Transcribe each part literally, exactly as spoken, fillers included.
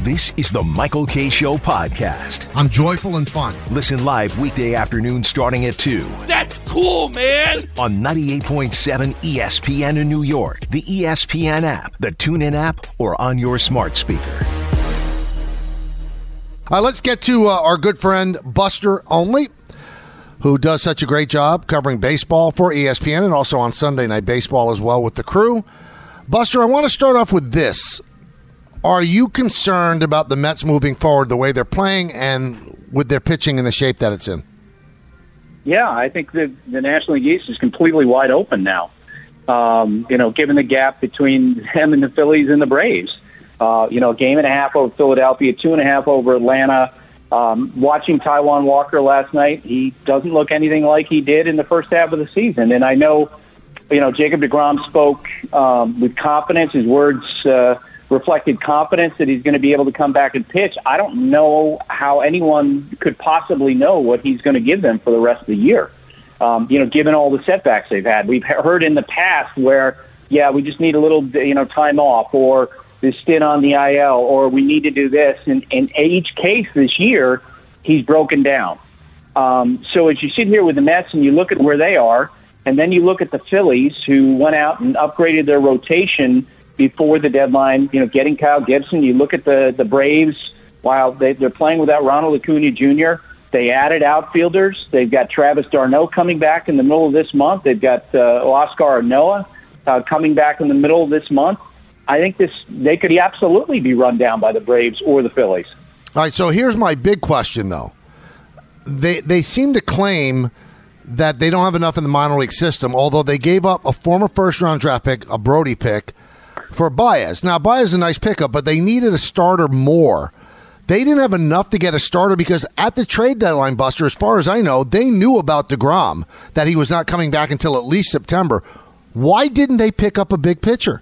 This is the Michael Kay Show podcast. I'm joyful and fun. Listen live weekday afternoon starting at two. That's cool, man! On ninety-eight point seven E S P N in New York, the E S P N app, the TuneIn app, or on your smart speaker. All right, let's get to uh, our good friend Buster Olney, who does such a great job covering baseball for E S P N and also on Sunday Night Baseball as well with the crew. Buster, I want to start off with this. Are you concerned about the Mets moving forward the way they're playing and with their pitching in the shape that it's in? Yeah, I think the, the National League East is completely wide open now. Um, you know, given the gap between them and the Phillies and the Braves. Uh, you know, a game and a half over Philadelphia, two and a half over Atlanta. Um, watching Taijuan Walker last night, he doesn't look anything like he did in the first half of the season. And I know, you know, Jacob deGrom spoke um, with confidence. His words uh, reflected confidence that he's going to be able to come back and pitch. I don't know how anyone could possibly know what he's going to give them for the rest of the year. Um, you know, given all the setbacks they've had. We've heard in the past where, yeah, we just need a little, you know, time off, or this stint on the I L, or we need to do this. And in each case this year, he's broken down. Um, so as you sit here with the Mets and you look at where they are, and then you look at the Phillies, who went out and upgraded their rotation before the deadline, you know, getting Kyle Gibson. You look at the, the Braves, while they, they're playing without Ronald Acuna Junior, they added outfielders. They've got Travis d'Arnaud coming back in the middle of this month. They've got uh, Oscar Noah uh, coming back in the middle of this month. I think this they could absolutely be run down by the Braves or the Phillies. All right, so here's my big question, though. They they seem to claim that they don't have enough in the minor league system, although they gave up a former first-round draft pick, a Brody pick, for Baez. Now, Baez is a nice pickup, but they needed a starter more. They didn't have enough to get a starter because at the trade deadline, Buster, as far as I know, they knew about deGrom, that he was not coming back until at least September. Why didn't they pick up a big pitcher?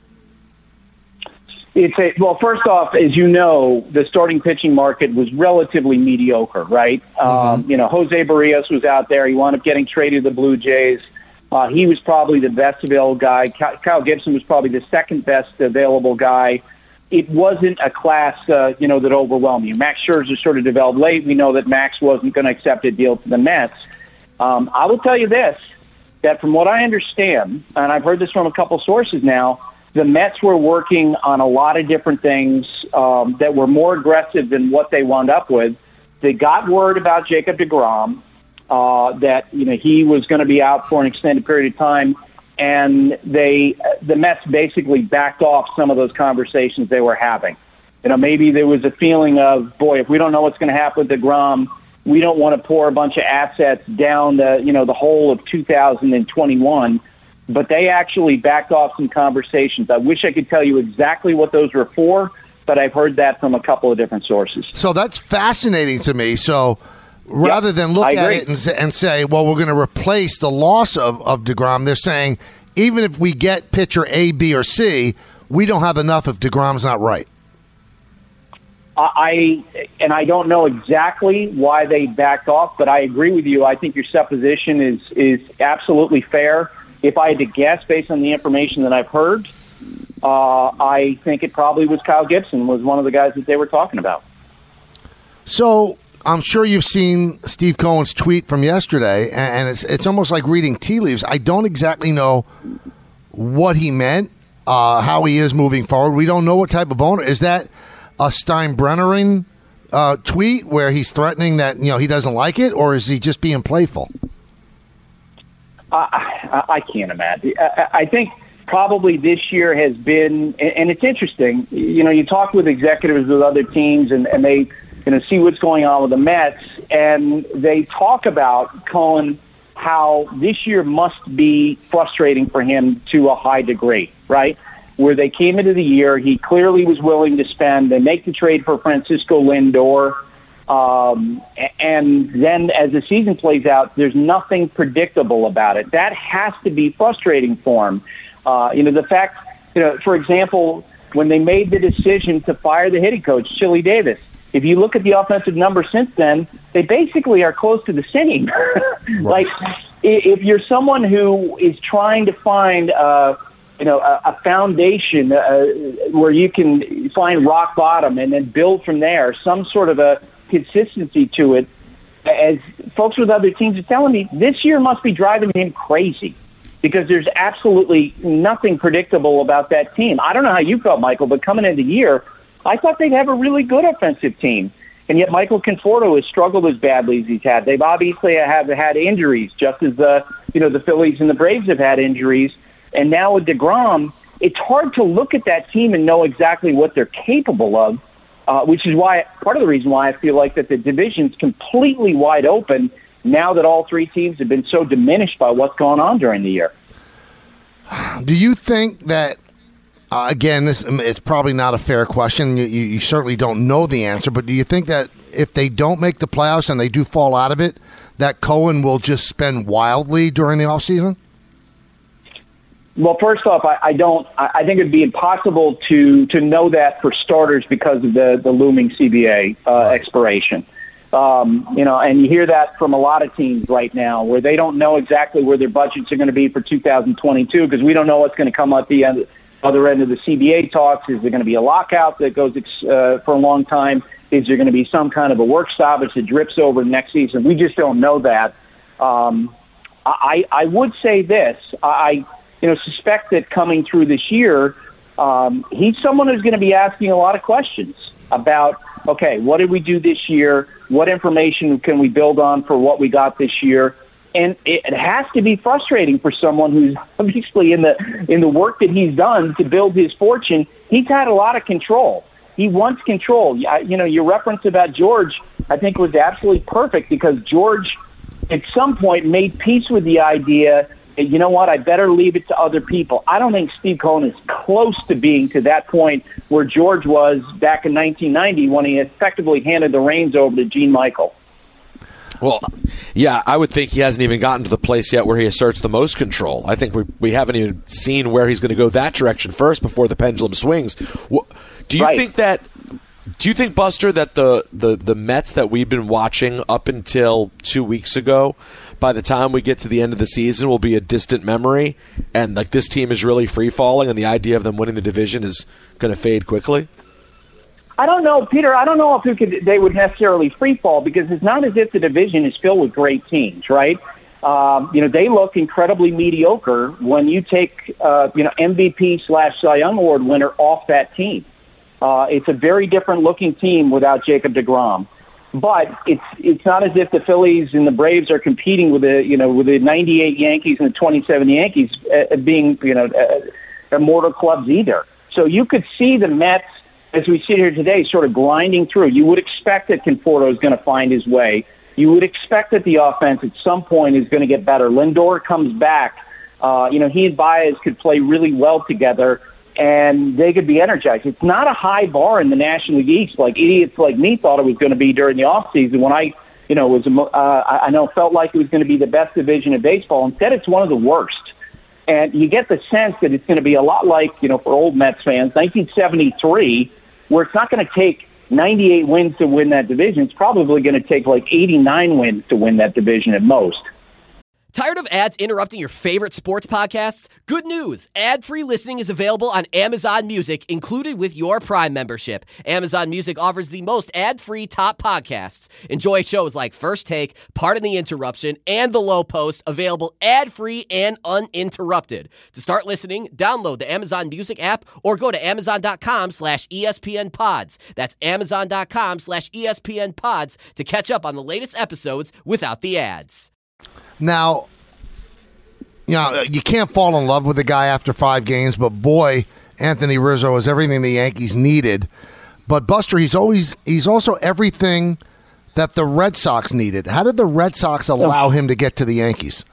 It's a, well, first off, as you know, the starting pitching market was relatively mediocre, right? Mm-hmm. Um, you know, Jose Barrios was out there. He wound up getting traded to the Blue Jays. Uh, he was probably the best available guy. Kyle Gibson was probably the second best available guy. It wasn't a class, uh, you know, that overwhelmed you. Max Scherzer sort of developed late. We know that Max wasn't going to accept a deal to the Mets. Um, I will tell you this, that from what I understand, and I've heard this from a couple sources now, the Mets were working on a lot of different things um, that were more aggressive than what they wound up with. They got word about Jacob deGrom, uh, that you know he was going to be out for an extended period of time, and they the Mets basically backed off some of those conversations they were having. You know, maybe there was a feeling of, boy, if we don't know what's going to happen with deGrom, we don't want to pour a bunch of assets down the you know the whole of two thousand twenty-one. But they actually backed off some conversations. I wish I could tell you exactly what those were for, but I've heard that from a couple of different sources. So that's fascinating to me. So rather yep, than look I at agree. it and, and say, well, we're going to replace the loss of, of deGrom, they're saying, even if we get pitcher A, B, or C, we don't have enough if deGrom's not right. I and I don't know exactly why they backed off, but I agree with you. I think your supposition is is absolutely fair. If I had to guess based on the information that I've heard, uh, I think it probably was Kyle Gibson was one of the guys that they were talking about. So I'm sure you've seen Steve Cohen's tweet from yesterday, and it's it's almost like reading tea leaves. I don't exactly know what he meant, uh, how he is moving forward. We don't know what type of owner. Is that a Steinbrennering uh, tweet where he's threatening that you know he doesn't like it, or is he just being playful? I, I can't imagine. I, I think probably this year has been, and it's interesting, you know, you talk with executives with other teams and, and they, you know, see what's going on with the Mets, and they talk about Cohen, how this year must be frustrating for him to a high degree, right? Where they came into the year, he clearly was willing to spend, they make the trade for Francisco Lindor. Um, and then as the season plays out, there's nothing predictable about it. That has to be frustrating for him. Uh, you know, the fact, you know, for example, when they made the decision to fire the hitting coach, Chili Davis, if you look at the offensive numbers since then, they basically are close to the same. Like, if you're someone who is trying to find uh, you know, a, a foundation uh, where you can find rock bottom and then build from there, some sort of a consistency to it. As folks with other teams are telling me, this year must be driving him crazy because there's absolutely nothing predictable about that team. I don't know how you felt, Michael, but coming into the year, I thought they'd have a really good offensive team. And yet Michael Conforto has struggled as badly as he's had. They've obviously have had injuries, just as the, you know, the Phillies and the Braves have had injuries. And now with DeGrom, it's hard to look at that team and know exactly what they're capable of, uh, which is why part of the reason why I feel like that the division's completely wide open now that all three teams have been so diminished by what's gone on during the year. Do you think that, uh, again, this it's probably not a fair question. You, you, you certainly don't know the answer, but do you think that if they don't make the playoffs and they do fall out of it, that Cohen will just spend wildly during the offseason? Well, first off, I, I don't. I think it'd be impossible to to know that for starters because of the, the looming C B A uh, right. expiration. Um, you know, and you hear that from a lot of teams right now, where they don't know exactly where their budgets are going to be for two thousand twenty-two because we don't know what's going to come at the end, other end of the C B A talks. Is there going to be a lockout that goes uh, for a long time? Is there going to be some kind of a work stoppage that drips over next season? We just don't know that. Um, I I would say this. I. You know, suspect that coming through this year, um, he's someone who's going to be asking a lot of questions about, okay, what did we do this year? What information can we build on for what we got this year? And it, it has to be frustrating for someone who's obviously in the in the work that he's done to build his fortune. He's had a lot of control. He wants control. You know, your reference about George, I think, was absolutely perfect because George, at some point, made peace with the idea you know what, I better leave it to other people. I don't think Steve Cohen is close to being to that point where George was back in nineteen ninety when he effectively handed the reins over to Gene Michael. Well, yeah, I would think he hasn't even gotten to the place yet where he asserts the most control. I think we we haven't even seen where he's going to go that direction first before the pendulum swings. Do you right. think that Do you think, Buster, that the, the, the Mets that we've been watching up until two weeks ago, by the time we get to the end of the season, will be a distant memory, and like this team is really free falling, and the idea of them winning the division is going to fade quickly? I don't know, Peter. I don't know if could, they would necessarily free fall because it's not as if the division is filled with great teams, right? Um, you know, they look incredibly mediocre when you take, uh, you know, M V P slash Cy Young Award winner off that team. Uh, it's a very different looking team without Jacob deGrom. But it's it's not as if the Phillies and the Braves are competing with the you know with the ninety-eight Yankees and the twenty-seven Yankees uh, being you know uh, immortal clubs either. So you could see the Mets, as we sit here today, sort of grinding through. You would expect that Conforto is going to find his way. You would expect that the offense at some point is going to get better. Lindor comes back. Uh, you know he and Baez could play really well together, and they could be energized. It's not a high bar in the National League East like idiots like me thought it was going to be during the offseason when I, you know, was uh, I know felt like it was going to be the best division of baseball. Instead, it's one of the worst. And you get the sense that it's going to be a lot like, you know, for old Mets fans, nineteen seventy-three, where it's not going to take ninety-eight wins to win that division. It's probably going to take like eighty-nine wins to win that division at most. Tired of ads interrupting your favorite sports podcasts? Good news! Ad-free listening is available on Amazon Music, included with your Prime membership. Amazon Music offers the most ad-free top podcasts. Enjoy shows like First Take, Pardon the Interruption, and The Low Post, available ad-free and uninterrupted. To start listening, download the Amazon Music app or go to amazon.com slash ESPN pods. That's amazon.com slash ESPN pods to catch up on the latest episodes without the ads. Now, you know, you can't fall in love with the guy after five games, but boy, Anthony Rizzo is everything the Yankees needed. But Buster, he's always he's also everything that the Red Sox needed. How did the Red Sox allow him to get to the Yankees?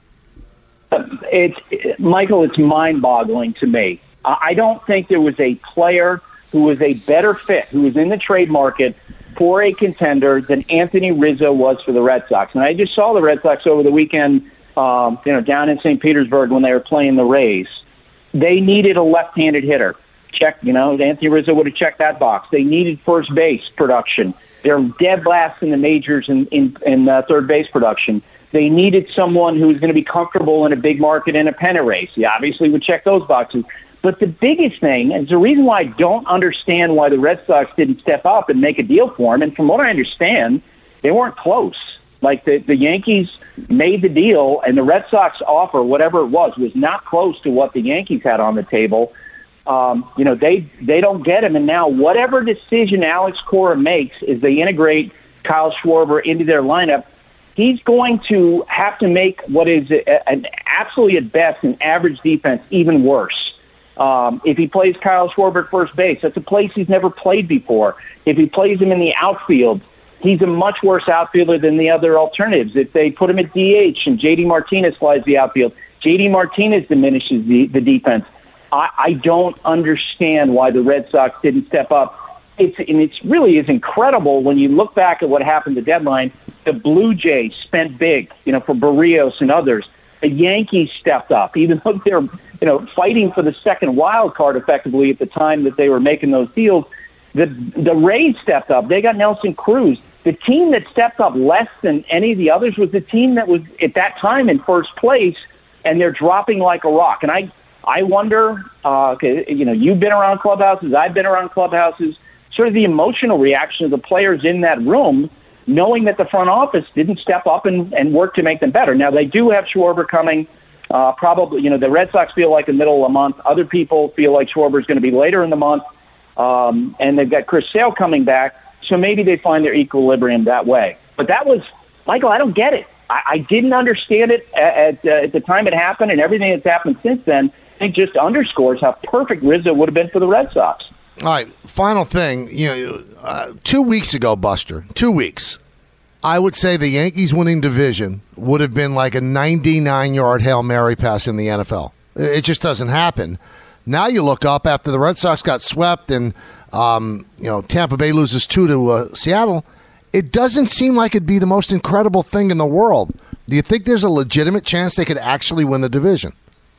It's Michael, it's mind-boggling to me. I don't think there was a player who was a better fit, who was in the trade market for a contender than Anthony Rizzo was for the Red Sox. And I just saw the Red Sox over the weekend, um, you know, down in Saint Petersburg when they were playing the Rays. They needed a left-handed hitter. Check, you know, Anthony Rizzo would have checked that box. They needed first base production. They're dead last in the majors in, in, in uh, third base production. They needed someone who was going to be comfortable in a big market in a pennant race. He obviously would check those boxes. But the biggest thing, and the reason why I don't understand why the Red Sox didn't step up and make a deal for him, and from what I understand, they weren't close. Like the, the Yankees made the deal, and the Red Sox offer, whatever it was, was not close to what the Yankees had on the table. Um, you know, they they don't get him, and now whatever decision Alex Cora makes is they integrate Kyle Schwarber into their lineup, he's going to have to make what is a, an absolutely at best an average defense even worse. Um, if he plays Kyle Schwarber at first base, that's a place he's never played before. If he plays him in the outfield, he's a much worse outfielder than the other alternatives. If they put him at D H and J D Martinez flies the outfield, J D Martinez diminishes the, the defense. I, I don't understand why the Red Sox didn't step up. It's, and it really is incredible when you look back at what happened at the deadline. The Blue Jays spent big, you know, for Barrios and others. The Yankees stepped up, even though they're, you know, fighting for the second wild card effectively at the time that they were making those deals. The the Rays stepped up. They got Nelson Cruz. The team that stepped up less than any of the others was the team that was at that time in first place, and they're dropping like a rock. And I I wonder, uh, you know, you've been around clubhouses, I've been around clubhouses, sort of the emotional reaction of the players in that room, knowing that the front office didn't step up and, and work to make them better. Now, they do have Schwarber coming. Uh, probably, you know, the Red Sox feel like in the middle of the month. Other people feel like Schwarber is going to be later in the month. Um, and they've got Chris Sale coming back. So maybe they find their equilibrium that way. But that was, Michael, I don't get it. I, I didn't understand it at, at, uh, at the time it happened, and everything that's happened since then, I think just underscores how perfect Rizzo would have been for the Red Sox. All right, final thing. You know, uh, two weeks ago, Buster, two weeks, I would say the Yankees winning division would have been like a ninety-nine-yard Hail Mary pass in the N F L. It just doesn't happen. Now you look up after the Red Sox got swept and um, you know Tampa Bay loses two to uh, Seattle. It doesn't seem like it'd be the most incredible thing in the world. Do you think there's a legitimate chance they could actually win the division?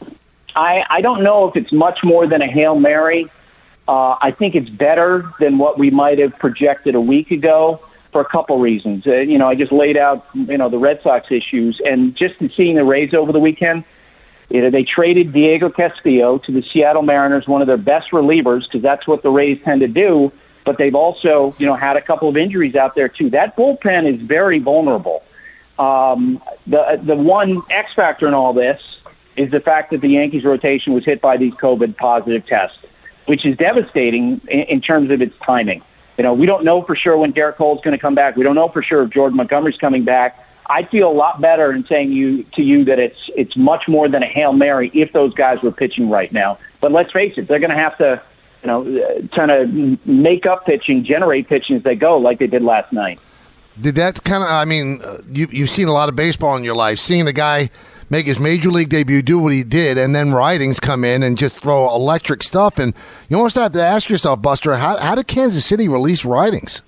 I, I don't know if it's much more than a Hail Mary. Uh, I think it's better than what we might have projected a week ago for a couple reasons. Uh, you know, I just laid out, you know, the Red Sox issues, and just in seeing the Rays over the weekend, you know, they traded Diego Castillo to the Seattle Mariners, one of their best relievers, because that's what the Rays tend to do, but they've also, you know, had a couple of injuries out there, too. That bullpen is very vulnerable. Um, the the one X factor in all this is the fact that the Yankees rotation was hit by these COVID positive tests, which is devastating in, in terms of its timing. You know, we don't know for sure when Garrett Cole's going to come back. We don't know for sure if Jordan Montgomery's coming back. I feel a lot better in saying you to you that it's it's much more than a Hail Mary if those guys were pitching right now. But let's face it, they're going to have to, you know, kind of make up pitching, generate pitching as they go, like they did last night. Did that kind of? I mean, you you've seen a lot of baseball in your life. Seeing a guy make his major league debut, do what he did, and then Ridings come in and just throw electric stuff. And you almost have to ask yourself, Buster, how, how did Kansas City release Ridings?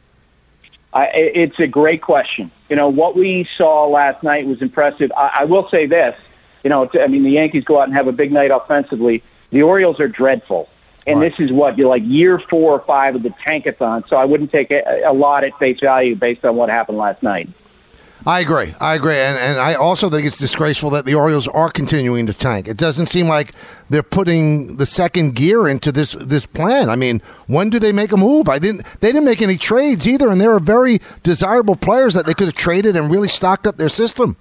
I, it's a great question. You know, what we saw last night was impressive. I, I will say this, you know, I mean, the Yankees go out and have a big night offensively. The Orioles are dreadful. And right. This is what, you're like year four or five of the tankathon, so I wouldn't take a, a lot at face value based on what happened last night. I agree. I agree. And, and I also think it's disgraceful that the Orioles are continuing to tank. It doesn't seem like they're putting the second gear into this this plan. I mean, when do they make a move? I didn't. They didn't make any trades either, and they were very desirable players that they could have traded and really stocked up their system.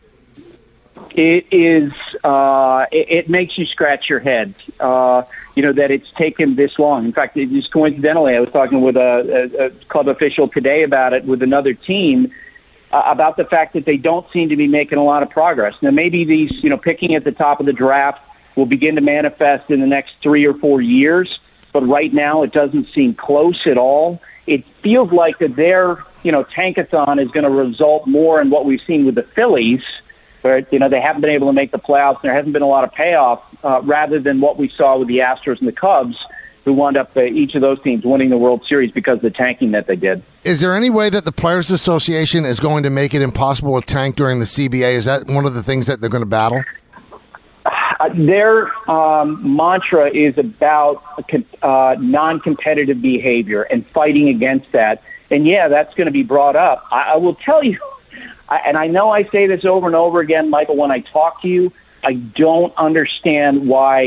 It is. Uh, it, it makes you scratch your head. Uh, you know, that it's taken this long. In fact, it just coincidentally, I was talking with a, a, a club official today about it with another team. Uh, about the fact that they don't seem to be making a lot of progress. Now, maybe these, you know, picking at the top of the draft will begin to manifest in the next three or four years, but right now it doesn't seem close at all. It feels like that their, you know, tankathon is going to result more in what we've seen with the Phillies, where, you know, they haven't been able to make the playoffs, and there hasn't been a lot of payoff, uh, rather than what we saw with the Astros and the Cubs, who wound up uh, each of those teams winning the World Series because of the tanking that they did. Is there any way that the Players Association is going to make it impossible to tank during the C B A? Is that one of the things that they're going to battle? Uh, their um, mantra is about uh, non-competitive behavior and fighting against that. And, yeah, that's going to be brought up. I, I will tell you, I, and I know I say this over and over again, Michael, when I talk to you, I don't understand why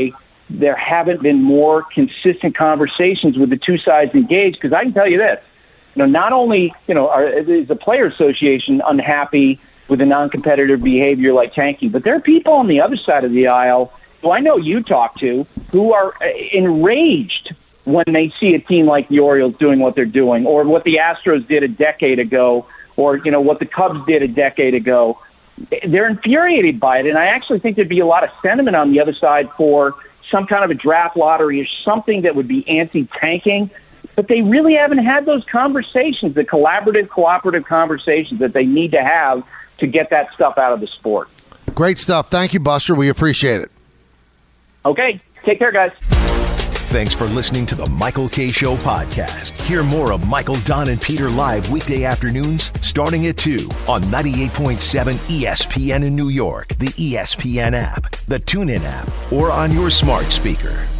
there haven't been more consistent conversations with the two sides engaged. Because I can tell you this, you know, not only, you know, are, is the Player Association unhappy with the non-competitive behavior like tanking, but there are people on the other side of the aisle who I know you talk to who are enraged when they see a team like the Orioles doing what they're doing, or what the Astros did a decade ago, or, you know, what the Cubs did a decade ago. They're infuriated by it, and I actually think there'd be a lot of sentiment on the other side for some kind of a draft lottery or something that would be anti-tanking. But they really haven't had those conversations, the collaborative, cooperative conversations that they need to have to get that stuff out of the sport. Great stuff. Thank you, Buster. We appreciate it. Okay. Take care, guys. Thanks for listening to the Michael Kay Show podcast. Hear more of Michael, Don, and Peter live weekday afternoons starting at two on ninety-eight point seven E S P N in New York, the E S P N app, the TuneIn app, or on your smart speaker.